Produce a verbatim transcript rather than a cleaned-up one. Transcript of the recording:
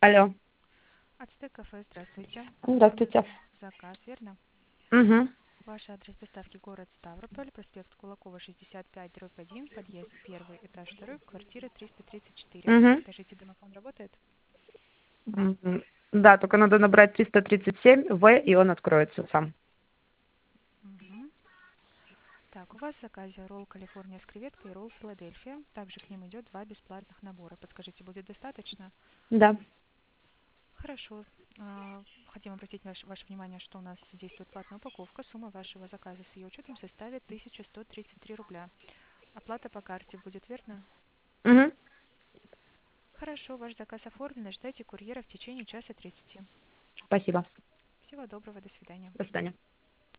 Алло. Ацтек кафе, здравствуйте. Здравствуйте. Заказ, верно? Угу. Ваш адрес доставки город Ставрополь, проспект Кулакова, шестьдесят пять, дробь один, подъезд первый, этаж второй, квартира триста тридцать четыре. Угу. Скажите, домофон работает? Да, только надо набрать триста тридцать семь В, и он откроется сам. Угу. Так, у вас в заказе ролл Калифорния с креветкой и ролл Филадельфия. Также к ним идет два бесплатных набора. Подскажите, будет достаточно? Да. Хорошо. А, Хотим обратить ваше, ваше внимание, что у нас действует платная упаковка. Сумма вашего заказа с ее учетом составит тысяча сто тридцать три рубля. Оплата по карте будет, верно? Угу. Хорошо, ваш заказ оформлен. Ждайте курьера в течение часа тридцати. Спасибо. Всего доброго, до свидания. До свидания.